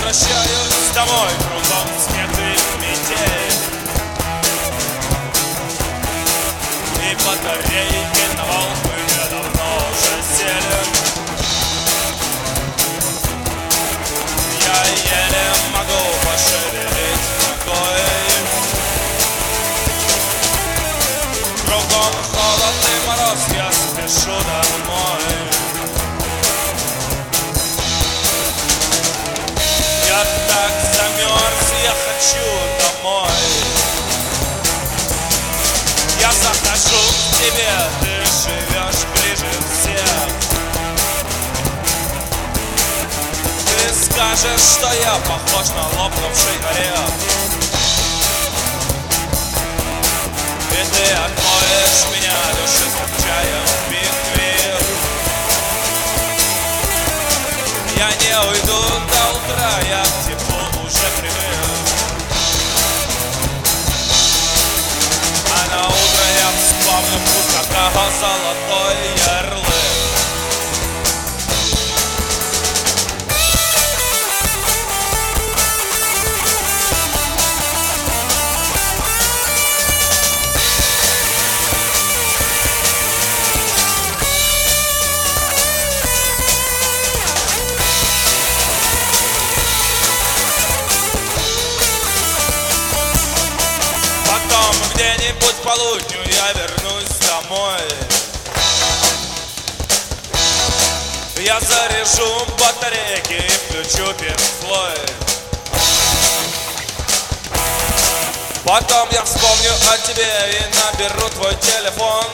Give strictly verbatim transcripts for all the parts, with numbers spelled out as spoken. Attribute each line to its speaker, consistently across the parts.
Speaker 1: возвращаюсь домой, кругом снег и метель, и батарейки на волны давно уже сели. Я еле могу пошевелить ногой. Кругом холод и мороз, я спешу домой. Я так замерз, я хочу домой. Я захожу к тебе, ты живешь ближе всех. Ты скажешь, что я похож на лопнувший орех, и ты отмоешь меня душистым чаем пиквик. Я не уйду до утра, я к теплу уже привык. А на утро я вспомню вкус какао, золотой ярлык. Где-нибудь к полудню я вернусь домой. Я заряжу батарейки и включу пинк-флойд. Потом я вспомню о тебе и наберу твой телефон.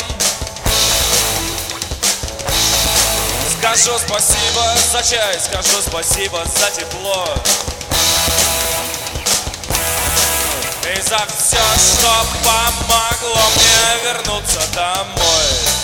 Speaker 1: Скажу спасибо за чай, скажу спасибо за тепло и за все, что помогло мне вернуться домой.